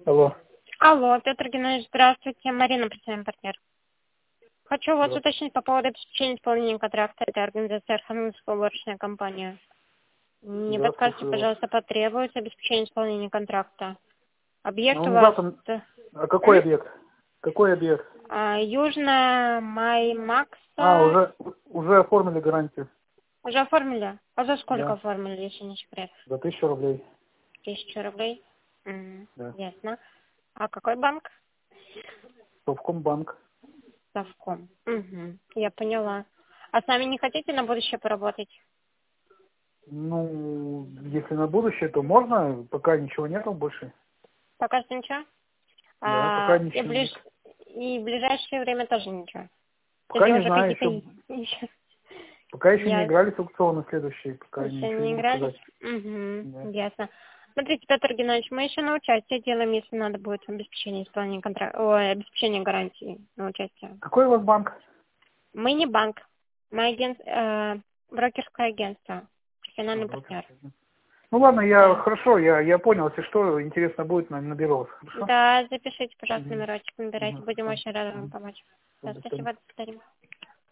Алло. Алло, Петр Геннадьевич, здравствуйте. Марина, представляем партнер. Хочу у вас уточнить по поводу обеспечения исполнения контракта. Это организация Архангельская уборочная компания. Не Да, подскажите, слушаю вас. пожалуйста, потребуется обеспечение исполнения контракта. Объект Ну, у не вас завтра... А какой объект? Какой объект? Южная Маймакса. Уже оформили гарантию. Уже оформили? А за сколько Да. оформили, если не секрет? За 1000 рублей. 1000 рублей? Да. Ясно. А какой банк? Совкомбанк. Совком. Я поняла. А с нами не хотите на будущее поработать? Ну, если на будущее, то можно, пока ничего нету больше. Пока что ничего? Да, пока ничего нет. И в ближайшее время тоже ничего? Пока Или не уже знаю, какие-то... еще... Пока еще не Я... играли с аукциона следующий, пока Еще ничего не не могу игрались? сказать. Да. Ясно. Смотрите, Петр Геннадьевич, мы еще на участие делаем, если надо будет обеспечение исполнения контракта, обеспечение гарантии на участие. Какой у вас банк? Мы не банк, мы брокерское агентство, профессиональный партнер. Брокерский. Ну ладно, Да. хорошо, я понял, если что, интересно будет, наберу вас, хорошо? Да, запишите, пожалуйста, Мгм. номерочек, набирайте, будем Хорошо. очень рады вам Мгм. помочь. Да, До свидания. спасибо, до свидания.